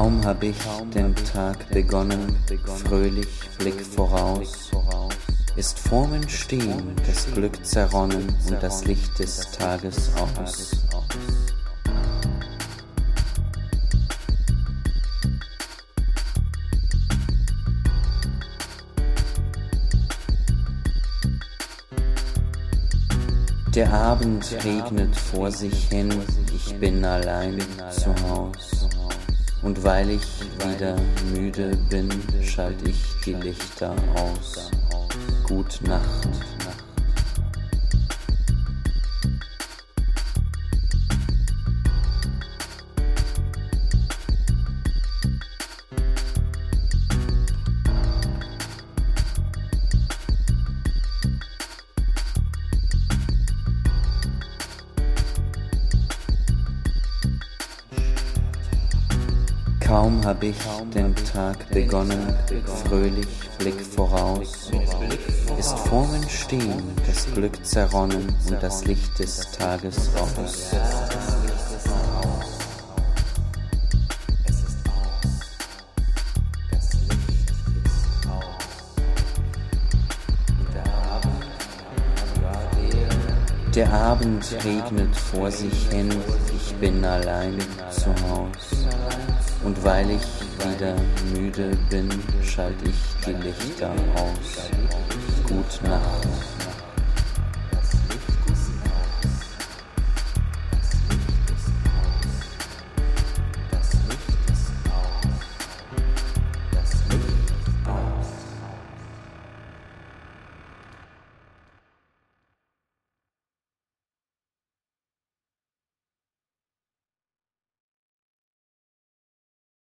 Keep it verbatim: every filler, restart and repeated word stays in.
Kaum hab ich den Tag begonnen, fröhlich Blick voraus, ist vorm Entstehen das Glück zerronnen und das Licht des Tages aus. Der Abend regnet vor sich hin, ich bin allein zu Haus. Und weil ich wieder müde bin, schalt ich die Lichter aus. Gut Nacht. Kaum hab ich den Tag begonnen, fröhlich Blick voraus, ist vorm Entstehen das Glück zerronnen und das Licht des Tages aus. Der Abend regnet vor sich hin, ich bin allein zu Haus. Und weil ich wieder müde bin, schalt ich die Lichter aus. Gut Nacht.